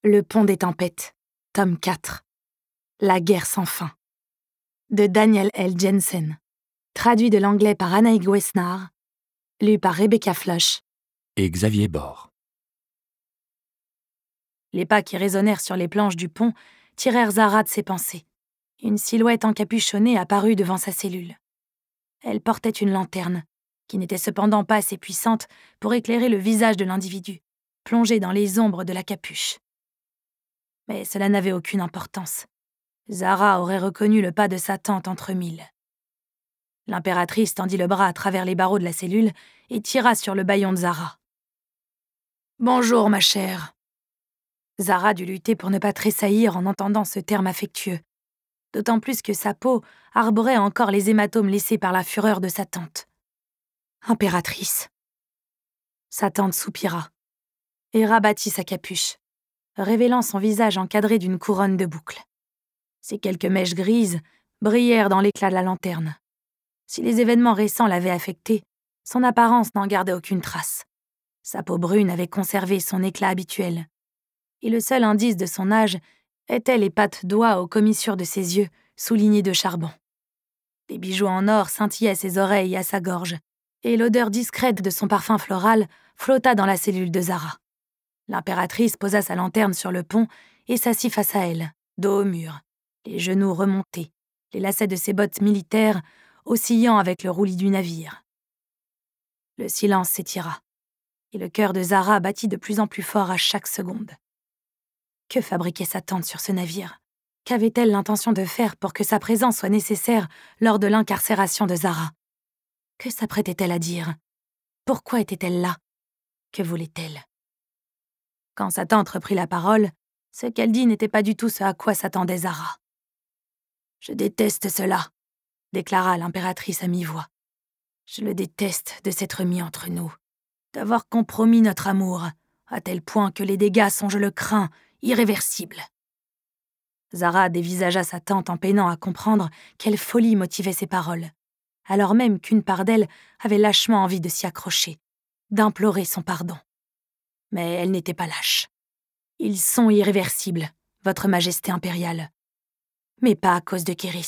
Le pont des tempêtes, tome 4. La guerre sans fin. De Daniel L. Jensen. Traduit de l'anglais par Anaïg Wesnard. Lu par Rebecca Flush. Et Xavier Bord. Les pas qui résonnèrent sur les planches du pont tirèrent Zara de ses pensées. Une silhouette encapuchonnée apparut devant sa cellule. Elle portait une lanterne, qui n'était cependant pas assez puissante pour éclairer le visage de l'individu, plongé dans les ombres de la capuche. Mais cela n'avait aucune importance. Zara aurait reconnu le pas de sa tante entre mille. L'impératrice tendit le bras à travers les barreaux de la cellule et tira sur le bâillon de Zara. « Bonjour, ma chère. » Zara dut lutter pour ne pas tressaillir en entendant ce terme affectueux, d'autant plus que sa peau arborait encore les hématomes laissés par la fureur de sa tante. « Impératrice. » Sa tante soupira et rabattit sa capuche, révélant son visage encadré d'une couronne de boucles. Ses quelques mèches grises brillèrent dans l'éclat de la lanterne. Si les événements récents l'avaient affectée, son apparence n'en gardait aucune trace. Sa peau brune avait conservé son éclat habituel, et le seul indice de son âge étaient les pattes d'oie aux commissures de ses yeux, soulignés de charbon. Des bijoux en or scintillaient à ses oreilles et à sa gorge, et l'odeur discrète de son parfum floral flotta dans la cellule de Zara. L'impératrice posa sa lanterne sur le pont et s'assit face à elle, dos au mur, les genoux remontés, les lacets de ses bottes militaires oscillant avec le roulis du navire. Le silence s'étira, et le cœur de Zara battit de plus en plus fort à chaque seconde. Que fabriquait sa tante sur ce navire? Qu'avait-elle l'intention de faire pour que sa présence soit nécessaire lors de l'incarcération de Zara? Que s'apprêtait-elle à dire? Pourquoi était-elle là? Que voulait-elle? Quand sa tante reprit la parole, ce qu'elle dit n'était pas du tout ce à quoi s'attendait Zara. « Je déteste cela, » déclara l'impératrice à mi-voix. « Je le déteste de s'être mis entre nous, d'avoir compromis notre amour, à tel point que les dégâts sont, je le crains, irréversibles. » Zara dévisagea sa tante en peinant à comprendre quelle folie motivait ses paroles, alors même qu'une part d'elle avait lâchement envie de s'y accrocher, d'implorer son pardon. Mais elle n'était pas lâche. « Ils sont irréversibles, votre majesté impériale. Mais pas à cause de Kéris. »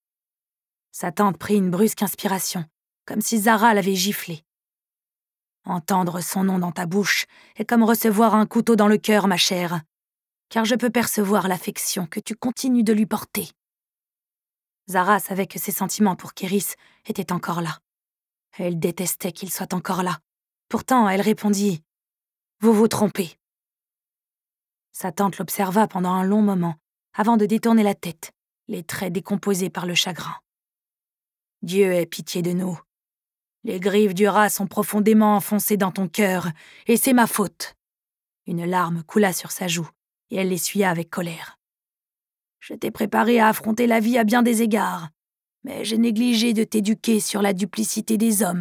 Sa tante prit une brusque inspiration, comme si Zara l'avait giflée. « Entendre son nom dans ta bouche est comme recevoir un couteau dans le cœur, ma chère, car je peux percevoir l'affection que tu continues de lui porter. » Zara savait que ses sentiments pour Kéris étaient encore là. Elle détestait qu'il soit encore là. Pourtant, elle répondit « Vous vous trompez. » Sa tante l'observa pendant un long moment, avant de détourner la tête, les traits décomposés par le chagrin. « Dieu ait pitié de nous. Les griffes du rat sont profondément enfoncées dans ton cœur, et c'est ma faute. » Une larme coula sur sa joue, et elle l'essuya avec colère. « Je t'ai préparé à affronter la vie à bien des égards, mais j'ai négligé de t'éduquer sur la duplicité des hommes. »